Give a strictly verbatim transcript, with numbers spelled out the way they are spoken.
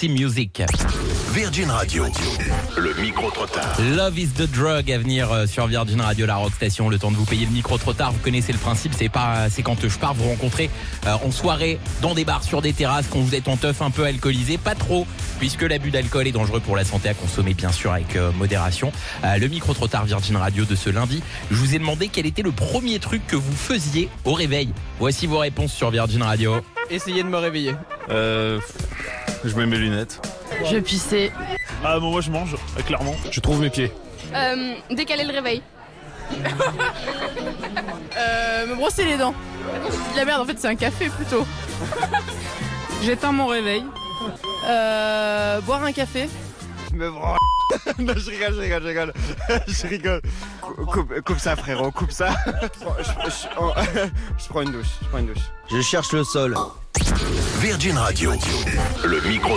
Sexy Music. Virgin Radio, le micro-trottoir. Love is the drug à venir sur Virgin Radio, la rock station. Le temps de vous payer le micro-trottoir. Vous connaissez le principe, c'est pas, c'est quand je pars vous rencontrer euh, en soirée, dans des bars, sur des terrasses, quand vous êtes en teuf un peu alcoolisé, pas trop, puisque l'abus d'alcool est dangereux pour la santé, à consommer bien sûr avec euh, modération. Euh, le micro-trottoir Virgin Radio de ce lundi, je vous ai demandé quel était le premier truc que vous faisiez au réveil. Voici vos réponses sur Virgin Radio. Essayez de me réveiller. Euh, je mets mes lunettes. Je pissais. Ah bon, moi je mange, clairement. Je trouve mes pieds. Euh, décaler le réveil. euh, me brosser les dents. C'est de la merde, en fait c'est un café plutôt. J'éteins mon réveil. Euh, boire un café. Me branle. Non, je rigole, je rigole, je rigole. Je rigole. Coupe, coupe ça, frérot, coupe ça. Je, je, je, oh, je prends une douche, je prends une douche. Je cherche le sol. Virgin Radio, le micro